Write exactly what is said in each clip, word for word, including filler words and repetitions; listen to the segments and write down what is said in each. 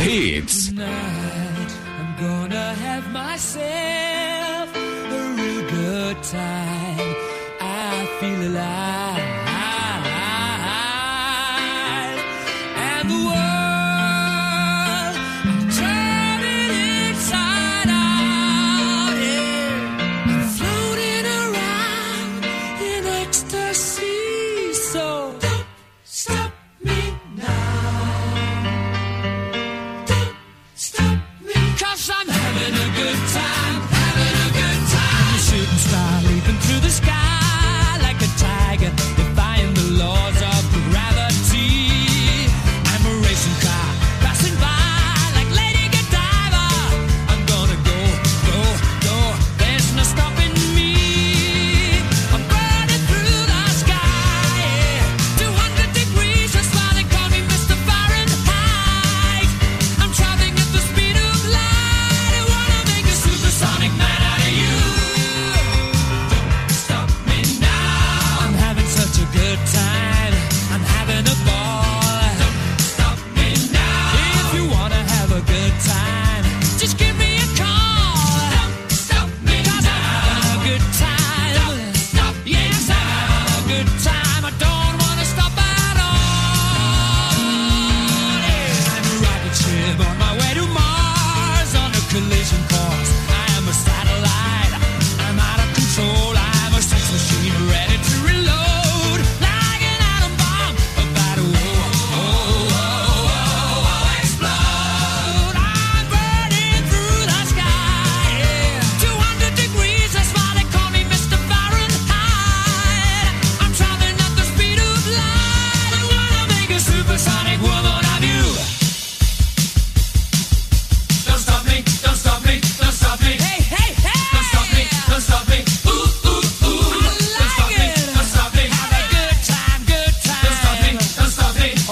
Hits. Tonight, I'm gonna have myself a real good time. I feel alive. And the world, I'm turning inside out, yeah. I'm floating around in ecstasy. So don't stop me now. Don't stop me. 'Cause I'm having a good time, having a good time. I'm a shooting star leaping through the sky like a tiger, defying the laws of gravity. I'm a racing car passing by like Lady Godiva. I'm gonna go, go, go. There's no stopping me. I'm burning through the sky, yeah. two hundred degrees, that's why they call me Mister Fahrenheit. I'm traveling at the speed of light. I wanna make a supersonic man out of you. Don't stop me now. I'm having such a good time. I'm having a ball. Don't stop me now. If you wanna have a good time, just give me a call. Don't stop me 'cause I'm having a good time. Don't stop me. Yes, I'm having a good time. I don't wanna stop at all. Yeah. I'm a rocket ship on my way to Mars on a collision course. I am a satellite. I'm out of control. I'm a sex machine ready to reload. Like an atom bomb about to oh, oh, oh, oh, oh, explode. I'm burning through the sky, yeah. two hundred degrees, that's why they call me Mister Fahrenheit. I'm traveling at the speed of light. I wanna make a supersonic woman of you. Don't stop me, don't stop me, don't stop me. Hey, hey, hey. Don't stop me, don't stop me. Ooh, ooh, ooh. Don't stop me, don't stop me. Have a good time, good time. Don't stop me, don't stop me. Oh,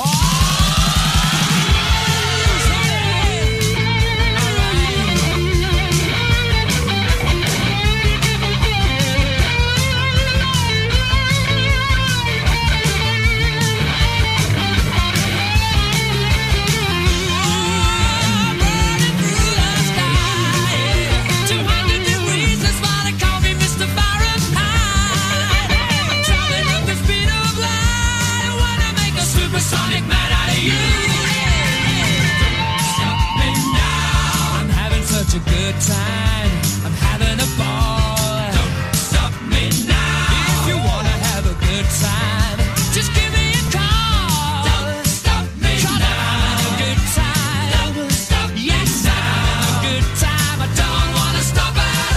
two hundred degrees, that's why they call me Mister Fahrenheit. I'm traveling at the speed of light. I wanna make a supersonic man out of you. Don't stop me now. I'm having such a good time. I'm having a ball. Don't stop me now. If you wanna have a good time, just give me a call. Don't stop me now. I'm having a good time. Don't stop me. Yes, I'm having a good time. I don't wanna stop at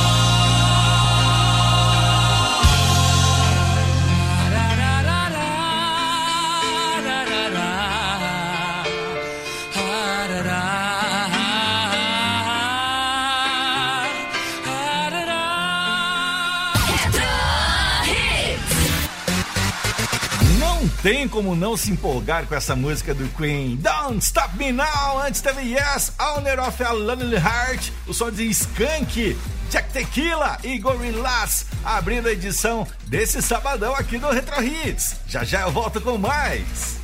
Não tem como não se empolgar com essa música do Queen. Don't Stop Me Now. Antes teve Yes, Owner of a Lonely Heart, o som de Skank, Jack Tequila e Gorillaz, abrindo a edição desse sabadão aqui do Retro Hits. Já já eu volto com mais.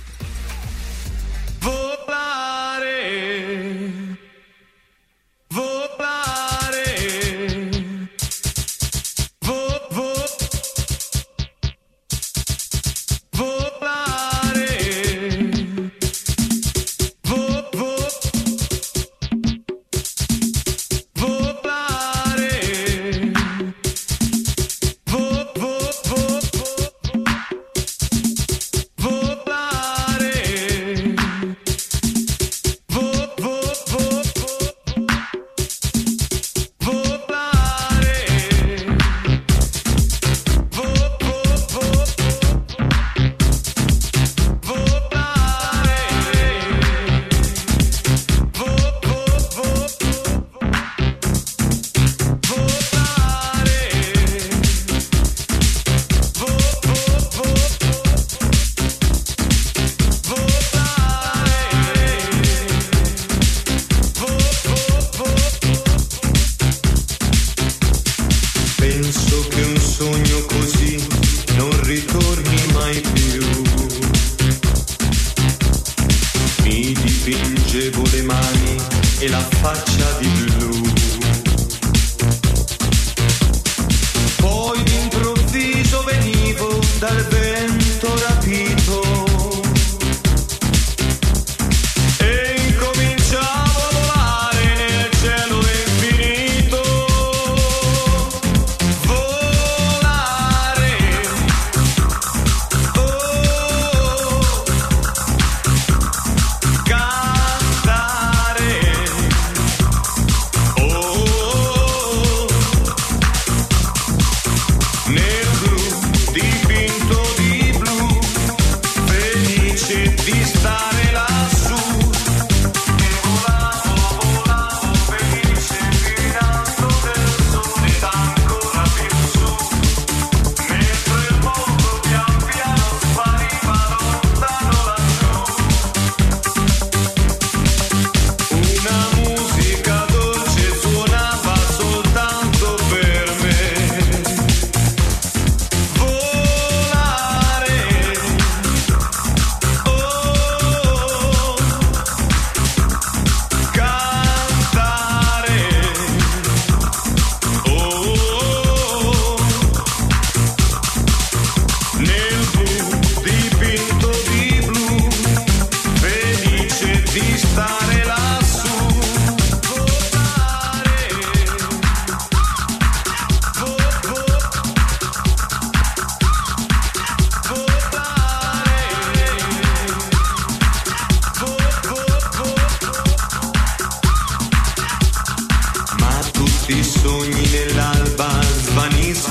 Volare, volare, vo, vo, volare, vo, vo, volare, vo, vo, vo, vo, volare.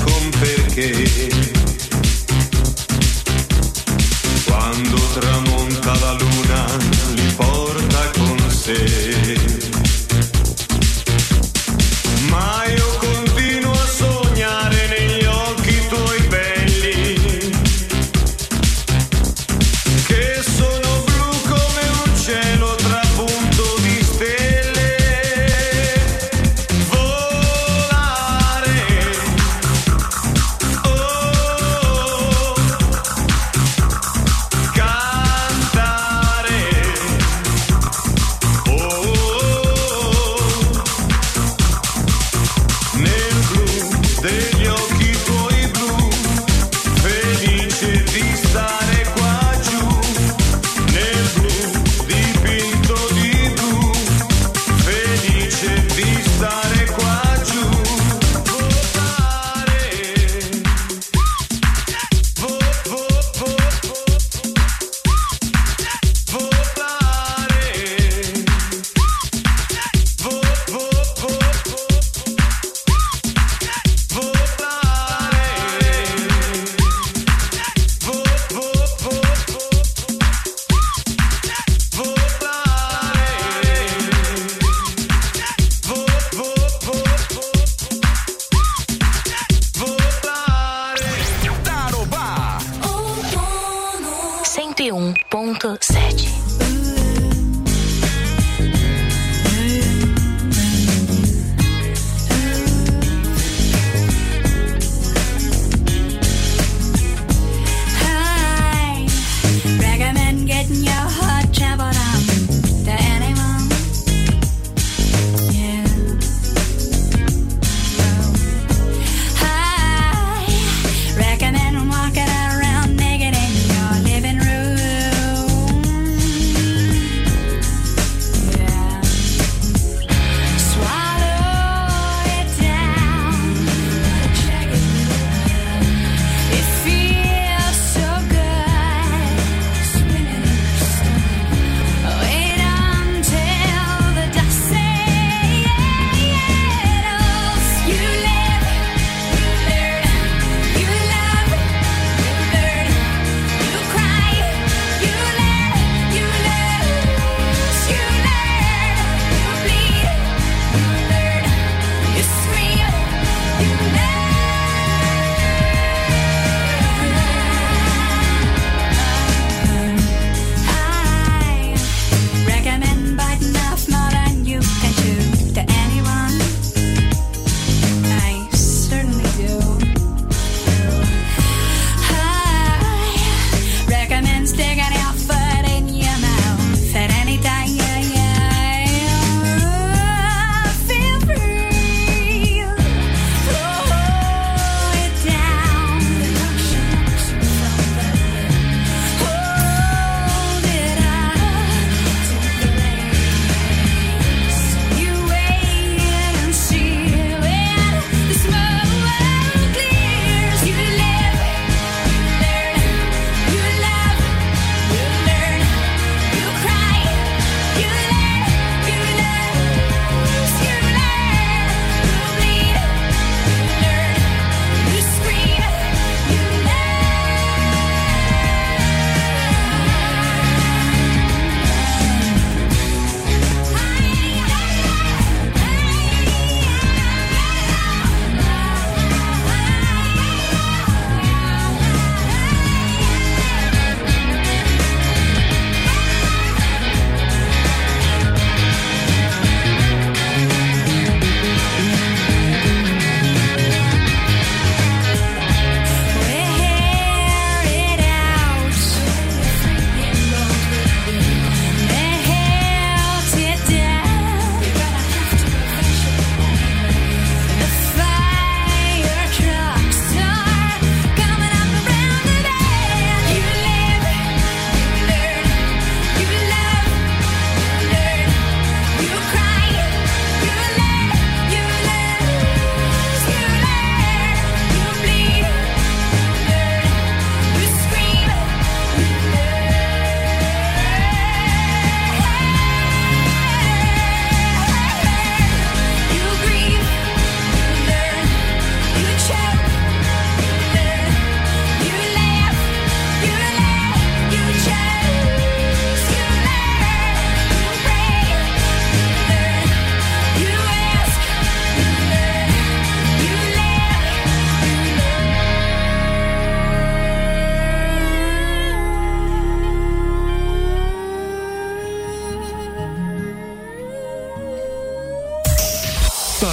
con perché. Quando tramonta la luna li porta con sé. Ma io continuo a sognare negli occhi tuoi belli, che sono blu come un cielo trapunto di stelle. Volare, oh, cantare, oh, nel blu degli occhi tuoi blu, felice di stare qua giù, nel blu dipinto di blu, felice di stare qua giù. Volare, vo, vo, vo, volare, vo, vo, vo, Tarobá. cento e um ponto sete. I recommend getting your heart traveled on to anyone. Yeah. I recommend walking around naked in your living room.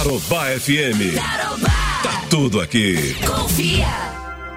Tarobá F M. Tarobá. Tá tudo aqui. Confia.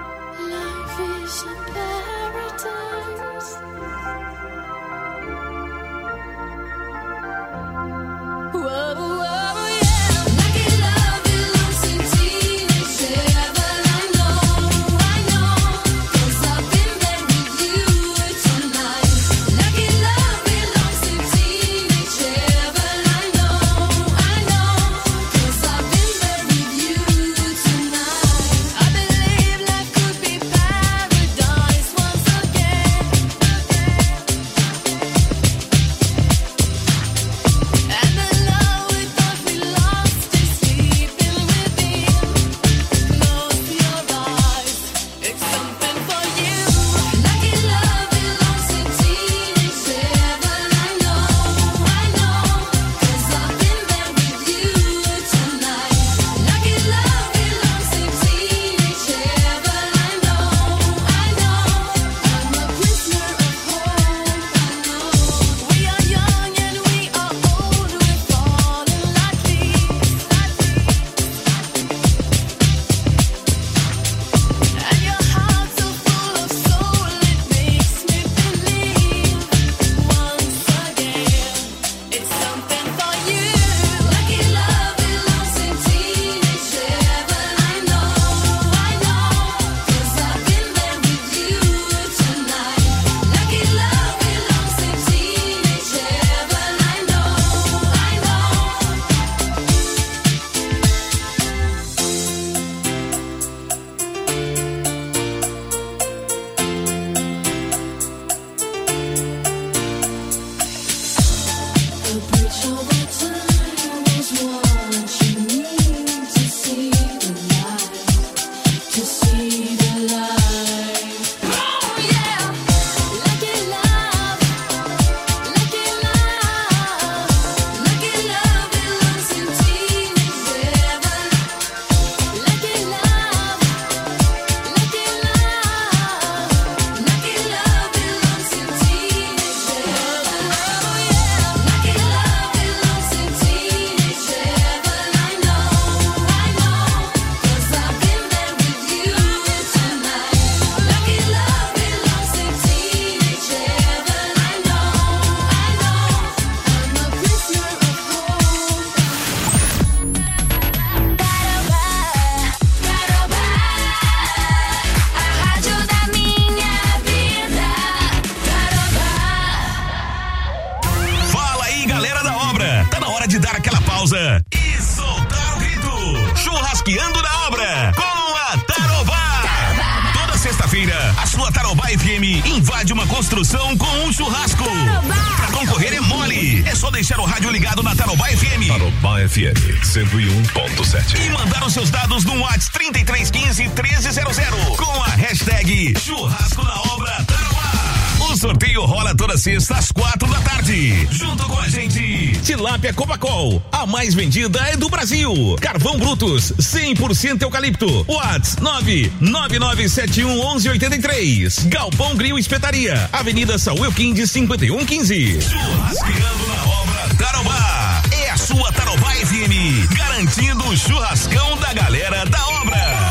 E soltar o grito. Churrasqueando na obra com a Tarobá. Tarobá. Toda sexta-feira, a sua Tarobá F M invade uma construção com um churrasco. Tarobá. Pra concorrer é mole. É só deixar o rádio ligado na Tarobá F M. Tarobá F M cento e um ponto sete. E mandar os seus dados no WhatsApp trinta e três quinze, treze zero zero com a hashtag Churrasco na Obra Tarobá. O sorteio rola toda sexta às quatro da tarde. Junto com a gente, Tilápia Cobacol, a mais vendida é do Brasil. Carvão Brutus, cem por cento eucalipto. WhatsApp nove nove nove sete um um um oito três. Galpão Grill Espetaria, Avenida Saúl Elquinde cinquenta e um quinze. Churrasqueando na Obra Tarobá. É a sua Tarobá F M, garantindo o churrascão da galera da obra.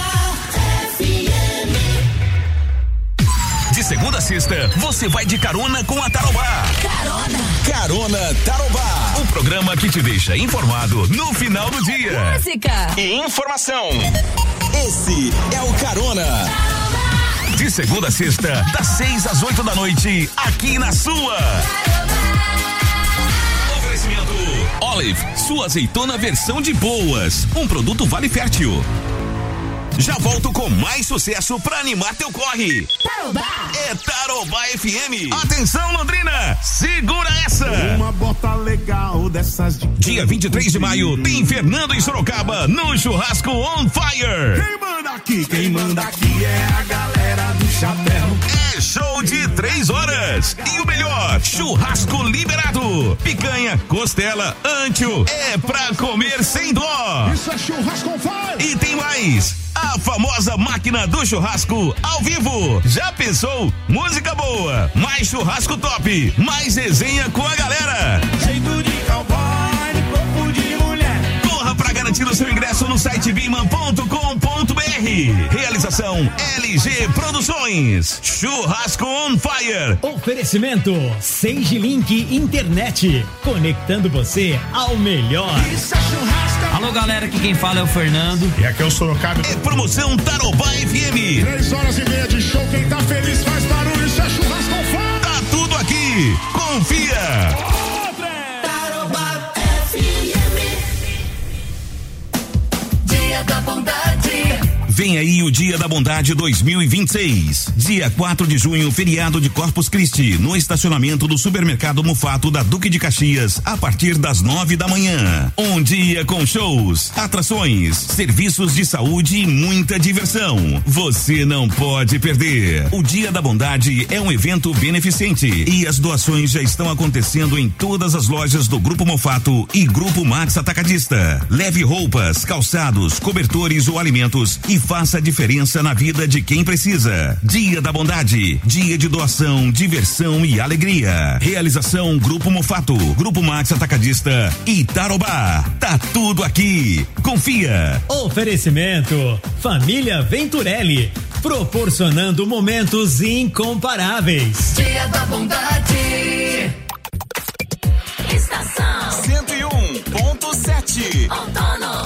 De segunda a sexta, você vai de carona com a Tarobá. Carona. Carona Tarobá. Um programa que te deixa informado no final do dia. Música. E informação. Esse é o Carona. Tarobá. De segunda a sexta, das seis às oito da noite, aqui na sua. Tarobá. Oferecimento Olive, sua azeitona versão de boas. Um produto Vale Fértil. Já volto com mais sucesso pra animar teu corre. Tarobá. É Tarobá F M. Atenção, Londrina, segura essa. Uma bota legal dessas de... Dia vinte e três de maio, tem Fernando em Sorocaba, no Churrasco On Fire. Quem manda aqui, quem manda aqui é a galera do chapéu. É show de três horas. E o melhor, churrasco liberado. Picanha, costela, antio, é pra comer sem dó. Isso é Churrasco On Fire. E tem mais. A famosa máquina do churrasco ao vivo. Já pensou? Música boa, mais churrasco top, mais resenha com a galera. Jeito de cowboy, corpo de mulher. Corra pra Garante o seu ingresso no site biman ponto com ponto br. Realização L G Produções. Churrasco on Fire. Oferecimento Sage Link Internet, conectando você ao melhor. Alô galera, aqui quem fala é o Fernando. E aqui é o Sorocaba. É promoção Tarobá F M. Três horas e meia de show, quem tá feliz faz barulho, isso é Churrasco on Fire. Tá tudo aqui, confia. Tarobá F M. Dia da Bondade. Vem aí o Dia da Bondade dois mil e vinte e seis. Dia quatro de junho, feriado de Corpus Christi, no estacionamento do Supermercado Mufato da Duque de Caxias, a partir das nove da manhã. Um dia com shows, atrações, serviços de saúde e muita diversão. Você não pode perder. O Dia da Bondade é um evento beneficente e as doações já estão acontecendo em todas as lojas do Grupo Mufato e Grupo Max Atacadista. Leve roupas, calçados, cobertores ou alimentos e faça a diferença na vida de quem precisa. Dia da Bondade, dia de doação, diversão e alegria. Realização Grupo Mufato, Grupo Max Atacadista e Tarobá. Tá tudo aqui. Confia. Oferecimento Família Venturelli, proporcionando momentos incomparáveis. Dia da Bondade. Estação cento e um ponto sete. Outono.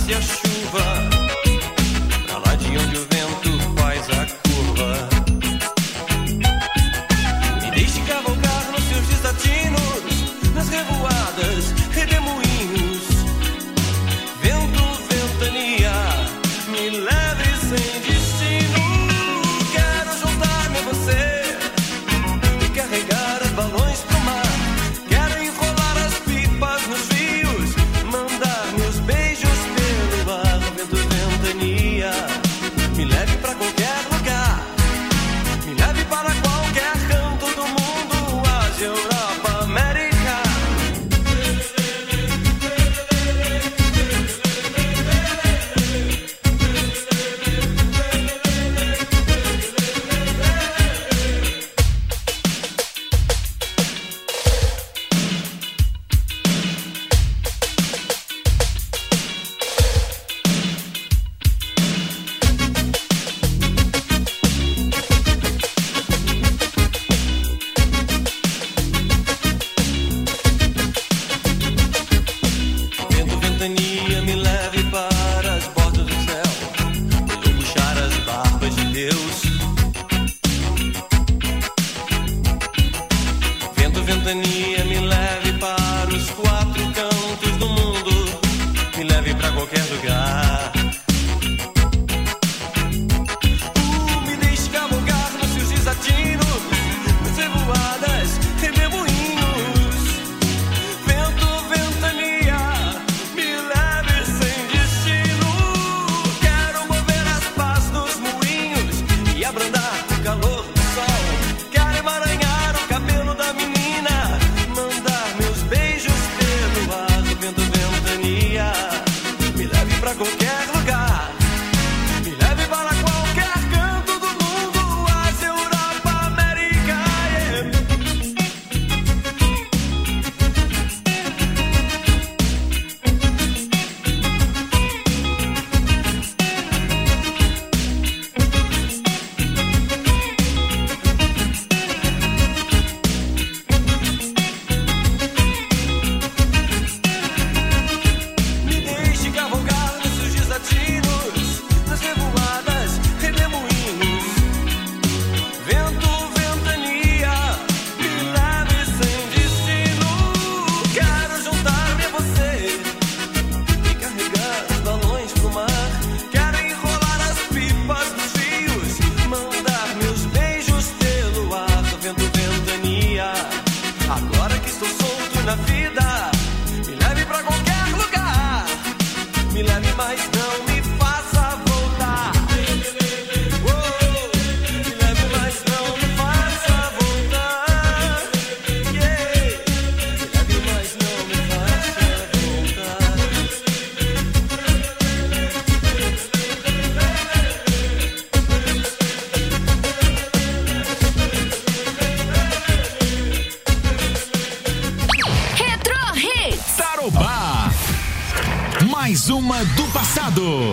passe a chuva, pra lá de onde o vento faz a curva. Me deixe cavalgar nos seus desatinos, nas revoadas, redemoinhos. Vento, ventania, me leve sem destino. Quero juntar-me a você e carregar os balões pro mar. Quero enrolar as pipas nos rios, mandar meus beijos pelo ar. Vento, ventania, me leve pra qualquer lugar, me leve para qualquer canto do mundo, Ásia, Europa, América. Vento, ventania, me leve para as bordas do céu, eu puxar as barbas de Deus. Vento, ventania, me leve para os quatro cantos do mundo, me leve para qualquer lugar. Uh, me deixe cavalgar nos seus desatinos, nas revoadas, redemoinhos. Vento, ventania, me leve sem destino. Quero mover as pás nos moinhos e abrandar o calor do sol. Quero emaranhar o cabelo da menina, mandar meus beijos pelo ar. Vento, ventania, me leve pra qualquer lugar, me leve para qualquer canto do mundo, Ásia, Europa, América. Yeah. Me deixe cavalgar nos seus desatinos, nas revoadas, redemoinhos. Vento, ventania, me leve sem destino. Quero juntar-me a você e carregar os balões pro mar. Quero enrolar as pipas dos rios, mandar meus beijos pelo ar. Vento, ventania, agora que estou solto na vida, me leve pra qualquer lugar, me leve, mas não me faça voltar. Oh, me leve, mas não me faça voltar. Yeah. Me leve, mas não me faça voltar. Retro Hits. Tarobá. Mais uma do passado.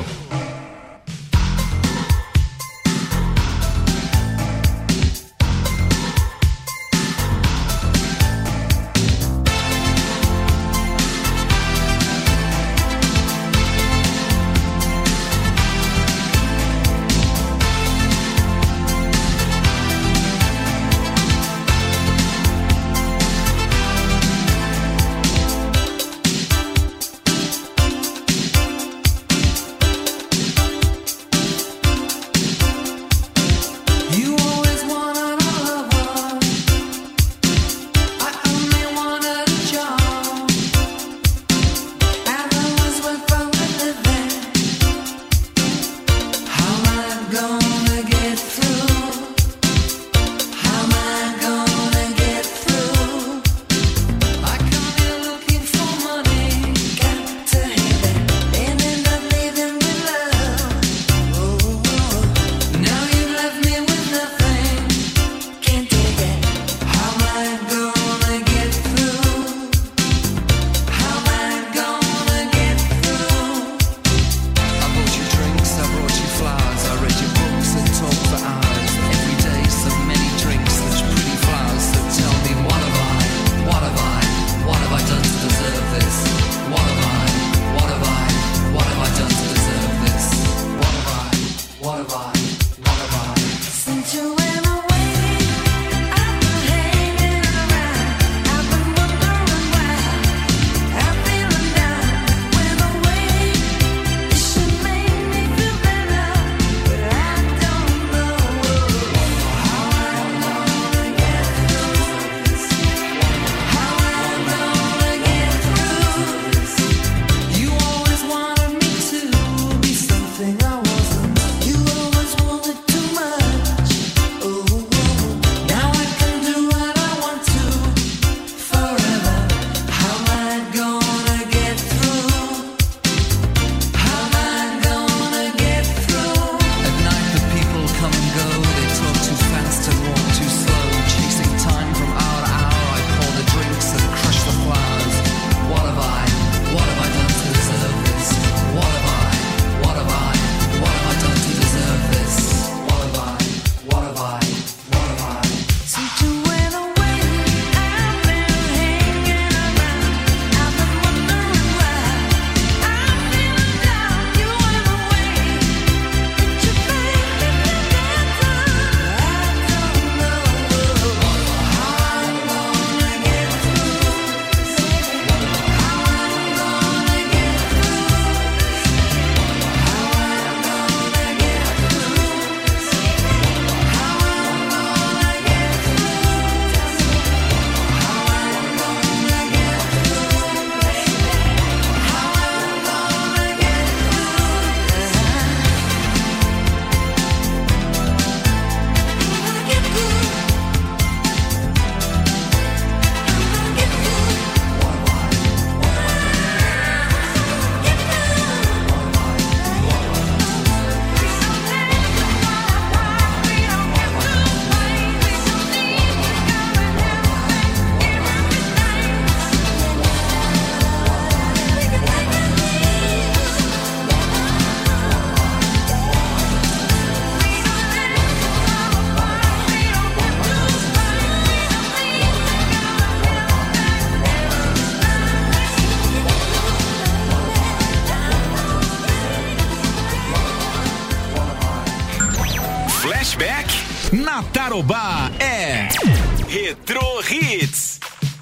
flashback? Na Tarobá é Retro Hits.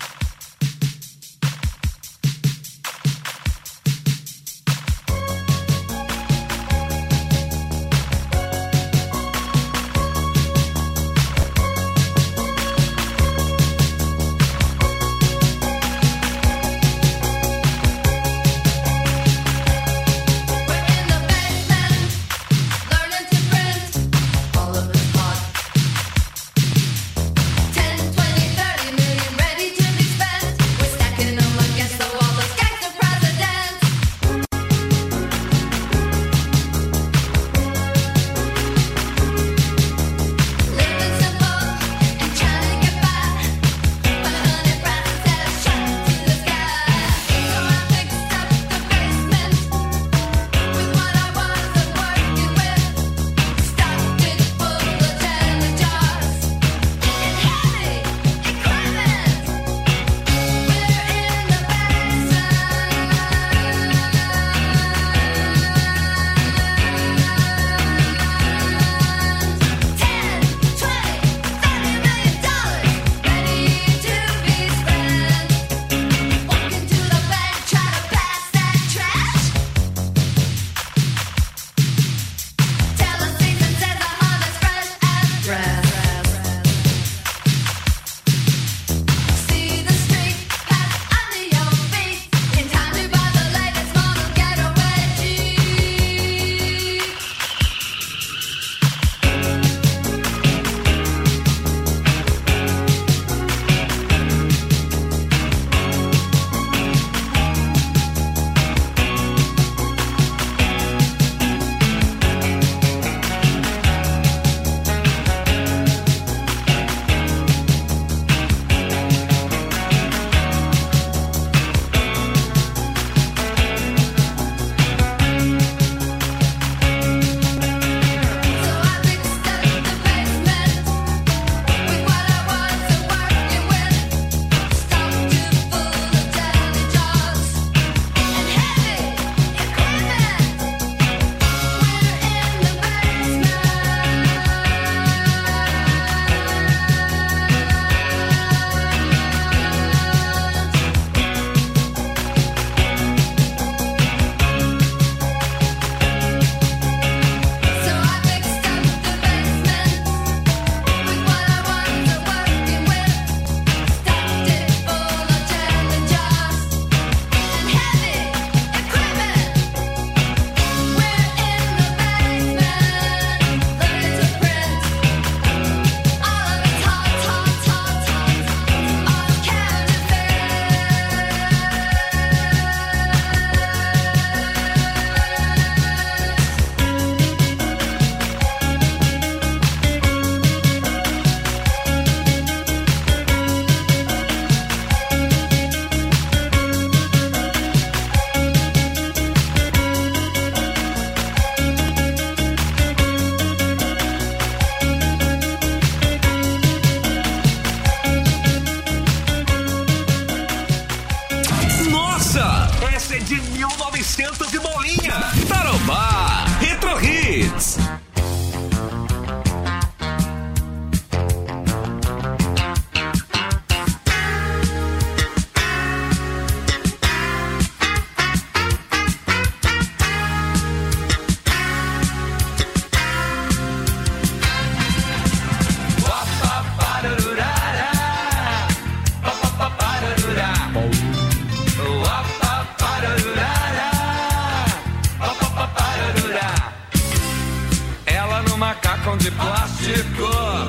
De plástico,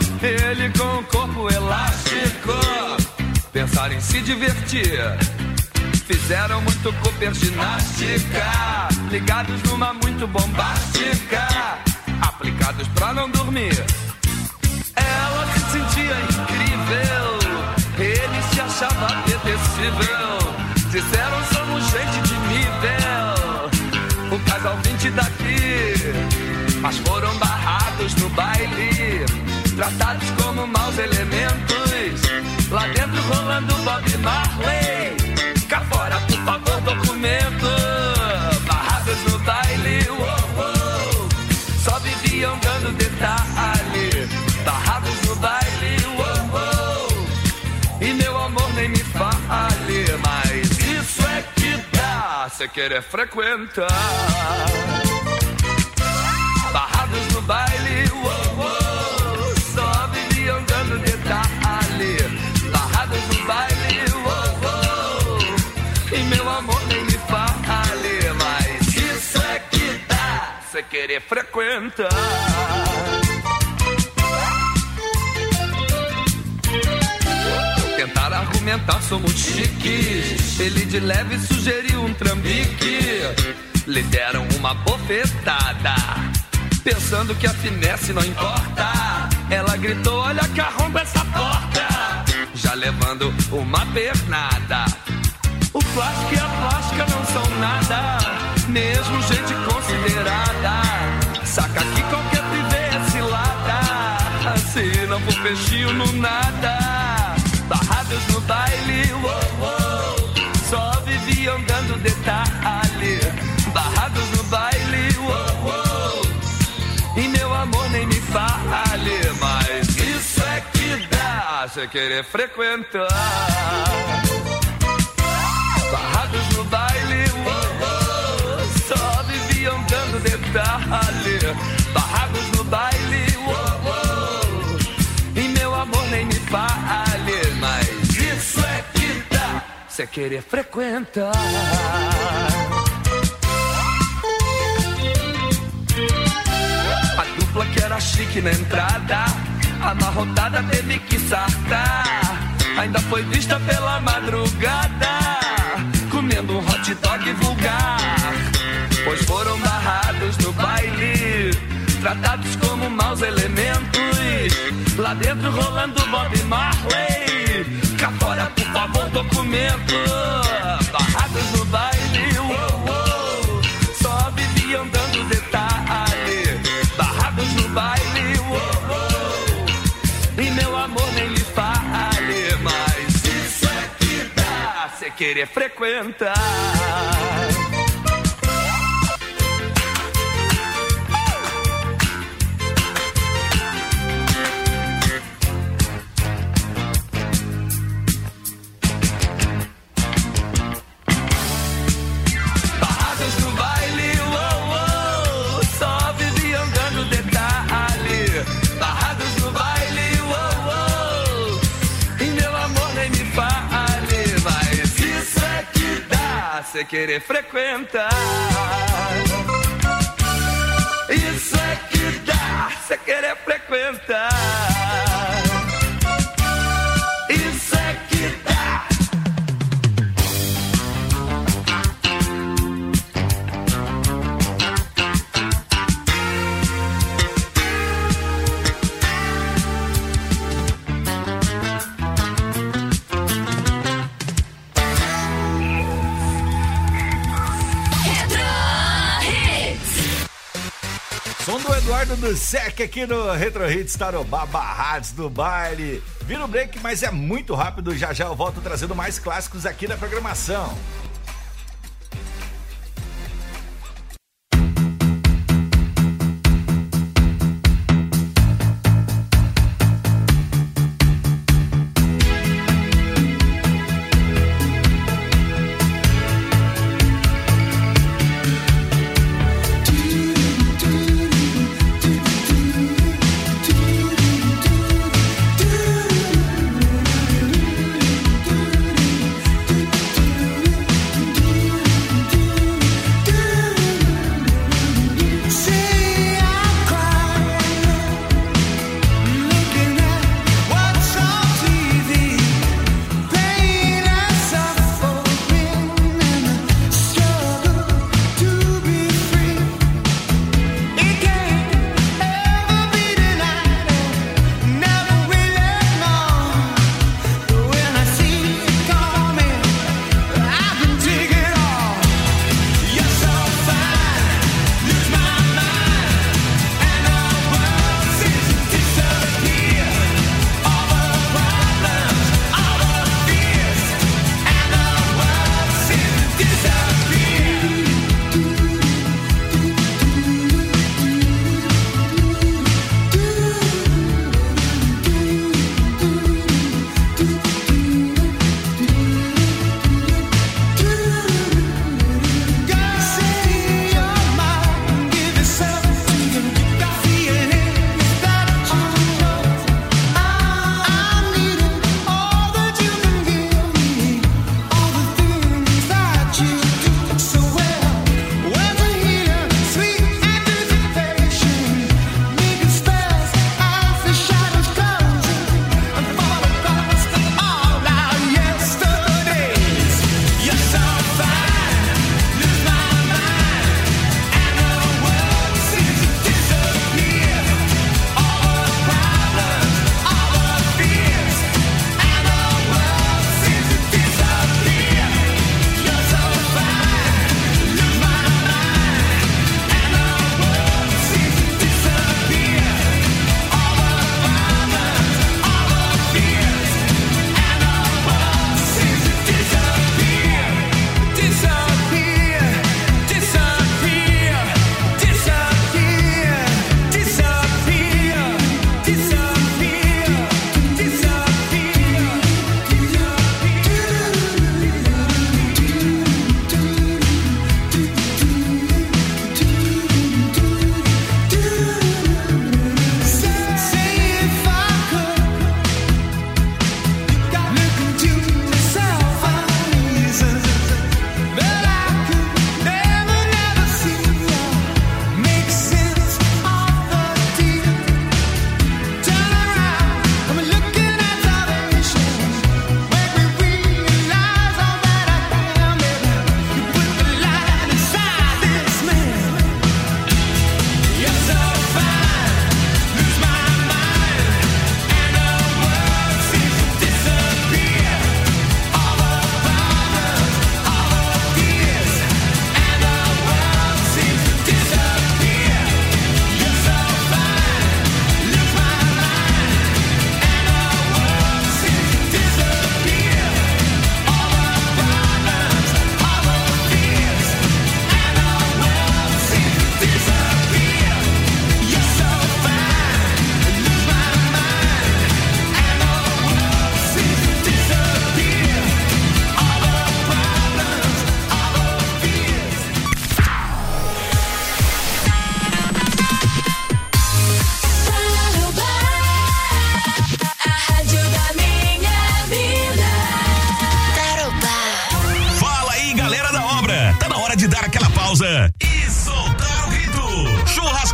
ele com o corpo elástico. Pensaram em se divertir, fizeram muito Cooper ginástica, ligados numa muito bombástica, aplicados pra não dormir. Ela se sentia incrível, ele se achava apetecível. Disseram somos gente de nível, o casal vinte daqui, mas foram barrados no baile, tratados como maus elementos. Lá dentro rolando Bob Marley, cá fora por favor documento. Barrados no baile, uou, uou, só viviam dando detalhe. cê querer frequentar. Barrados no baile, uou, uou, só vivi andando detalhe. Barrados no baile, uou, uou, e meu amor nem me fale. Mas isso é que dá, cê querer frequentar. Tentar argumentar, somos chiques. Ele de leve sugeriu um trambique. Lhe deram uma bofetada, pensando que a finesse não importa. Ela gritou, olha que arromba essa porta, já levando uma pernada. O plástico e a plástica não são nada, mesmo gente considerada. Saca que qualquer privê é cilada, se não for peixinho no nada. Barrados no baile, uou, uou, só vivi andando detalhe. Barrados no baile, uou, uou, e meu amor nem me fale. Mas isso é que dá, cê querer frequentar. Barrados no baile, uou, uou, só vivi andando detalhe. Barrados no baile, uou, uou, e meu amor nem me fale. Mas isso é que dá, cê querer frequentar. A dupla que era chique na entrada, amarrotada teve que sartar. Ainda foi vista pela madrugada, comendo um hot dog vulgar. Pois foram barrados no baile, tratados como maus elementos. Lá dentro rolando Bob Marley, cá fora por favor documento. Barrados no baile, uou, uou, só vivi andando detalhe. Barrados no baile, uou, uou, e meu amor nem lhe fale. Mas isso é que dá, cê querer frequentar. Cê querer frequentar. Isso é que dá, cê querer frequentar. Isso é que dá. Som do Eduardo do Sec aqui no Retro Hits Tarobá, Barrados do Baile. Vira o break, mas é muito rápido. Já já eu volto trazendo mais clássicos aqui da programação.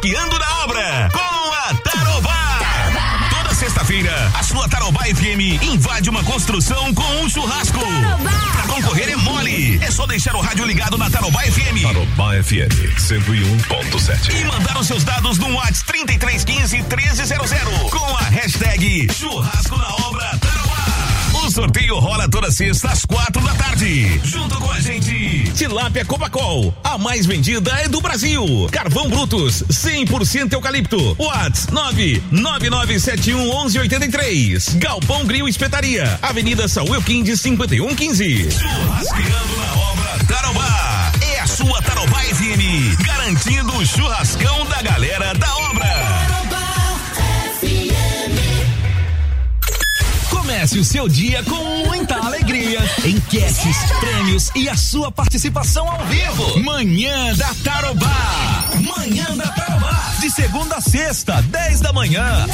churrasqueando na obra com a Tarobá. Toda sexta-feira, a sua Tarobá F M invade uma construção com um churrasco. Pra concorrer é mole. É só deixar o rádio ligado na Tarobá F M. Tarobá F M cento e um ponto sete. E mandar os seus dados no WhatsApp trinta e três quinze, treze zero zero com a hashtag churrasco na obra Tarobá. O sorteio rola toda sexta às quatro da tarde. Junto com a gente, Tilápia Copacol, a mais vendida é do Brasil. Carvão Brutus, cem por cento eucalipto. WhatsApp nove nove nove sete um um um oito três. Galpão Grill Espetaria, Avenida Saúl Quindes cinquenta e um quinze. Churrasqueando na obra Tarobá. É a sua Tarobá F M, garantindo o churrascão da galera da obra. Comece o seu dia com muita alegria. Enquetes, prêmios e a sua participação ao vivo. Manhã da Tarobá. Manhã da Tarobá. De segunda a sexta, dez da manhã.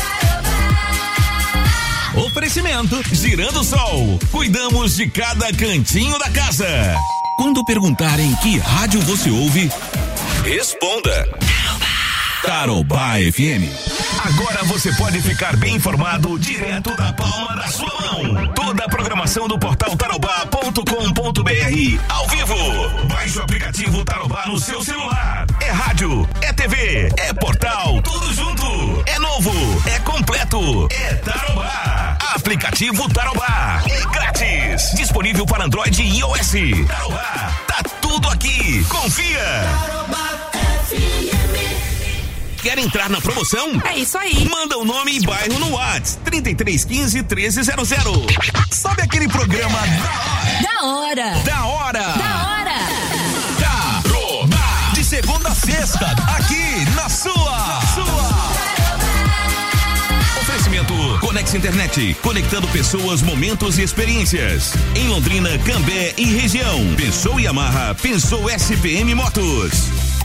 Oferecimento Girando Sol. Cuidamos de cada cantinho da casa. Quando perguntarem que rádio você ouve, responda Tarobá F M. Agora você pode ficar bem informado direto da palma da sua mão. Toda a programação do portal tarobá ponto com ponto br ao vivo. Baixe o aplicativo Tarobá no seu celular. É rádio, é T V, é portal, tudo junto. É novo, é completo, é Tarobá. Aplicativo Tarobá. É grátis. Disponível para Android e iOS. Tarobá, tá tudo aqui. Confia. Tarobá F M. Quer entrar na promoção? É isso aí. Manda o nome e bairro no WhatsApp trinta e três quinze, treze zero zero. Sabe aquele programa Da hora. Da hora. Da hora. Tarobá. De segunda a sexta, aqui na sua. Sua. Oferecimento Conex Internet, conectando pessoas, momentos e experiências. Em Londrina, Cambé e região. Pensou Yamaha, pensou S P M Motos.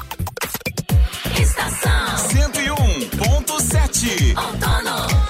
Estação cento e um ponto sete. Outono.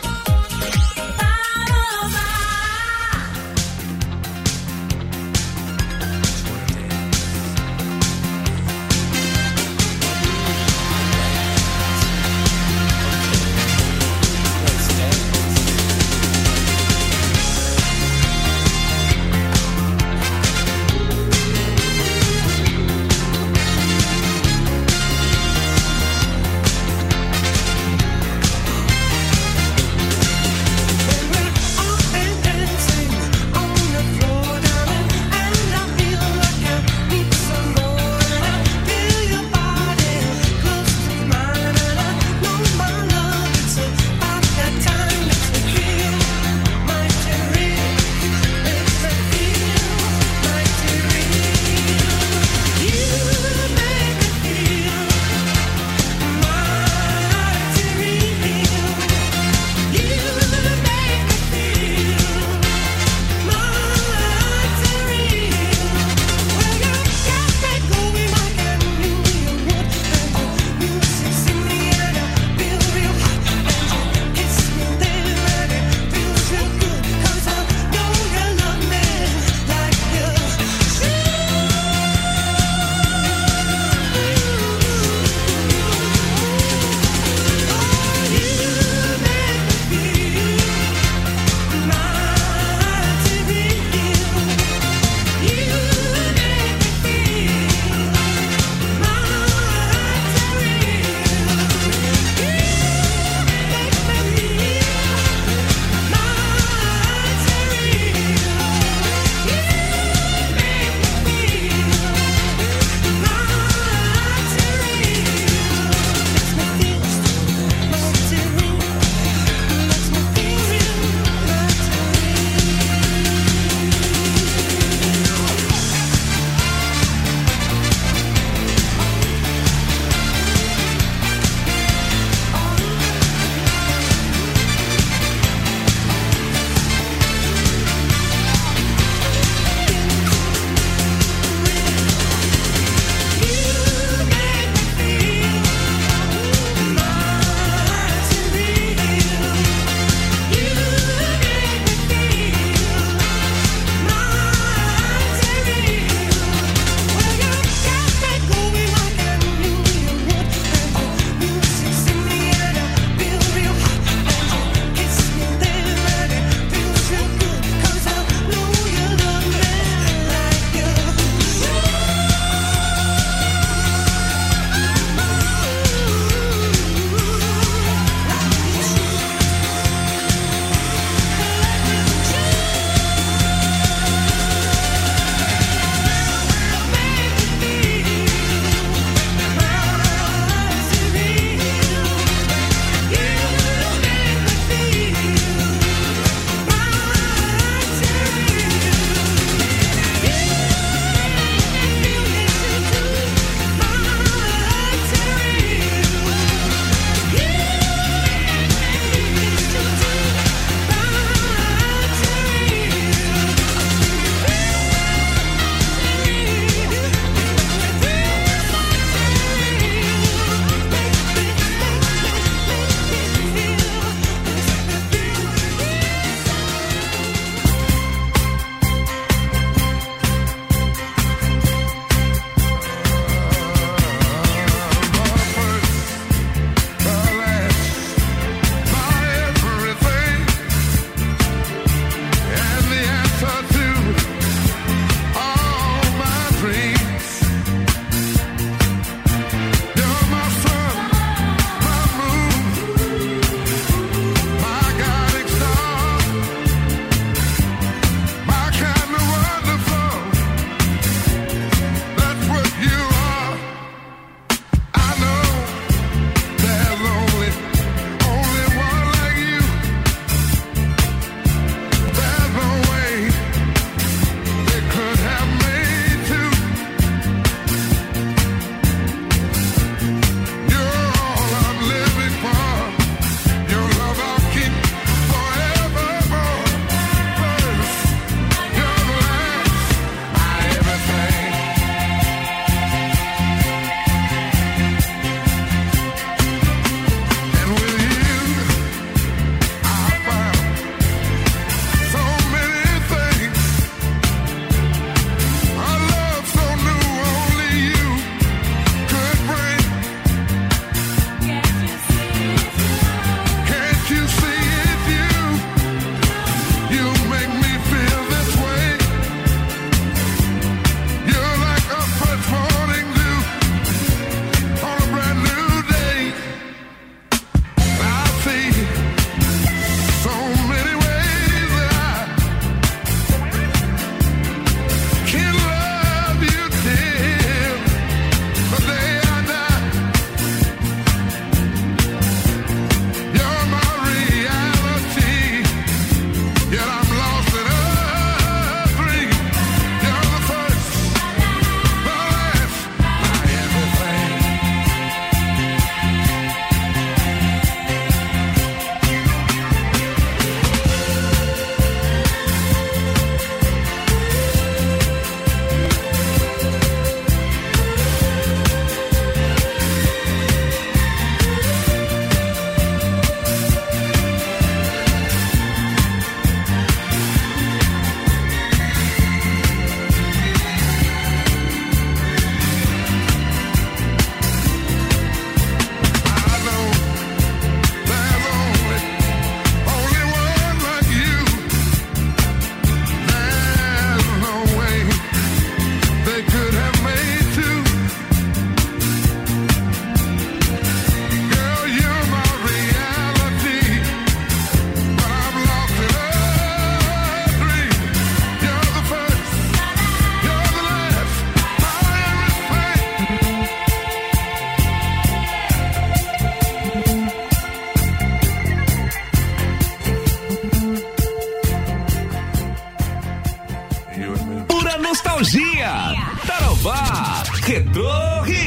Retro Hits.